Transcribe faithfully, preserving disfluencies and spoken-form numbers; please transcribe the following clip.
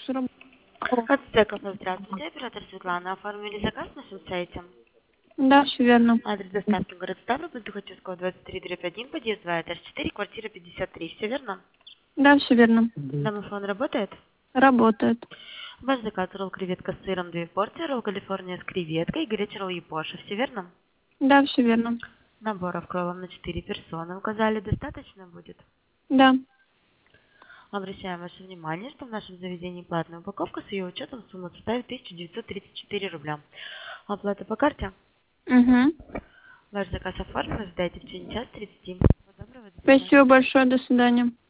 сыром. Ацтеков, здравствуйте, оператор Светлана. Оформили заказ на нашем сайте. Да, все верно. Адрес доставки город Ставрополь, Тухачевского, двадцать три дробь один, подъезд два, этаж четыре, квартира пятьдесят три. Все верно? Да, все верно. Домофон работает? Работает. Ваш заказ: ролл креветка с сыром, две порции, ролл Калифорния с креветкой, горячий ролл Япоша. Все верно? Да, все верно. Наборов кроллов на четыре персоны. Указали, достаточно будет? Да. Обращаем ваше внимание, что в нашем заведении платная упаковка, с ее учетом сумма составит тысяча девятьсот тридцать четыре рубля. Оплата по карте? Угу. Ваш заказ оформлен, ждайте в течение часа тридцати. Всего доброго, до свидания. Спасибо большое, до свидания.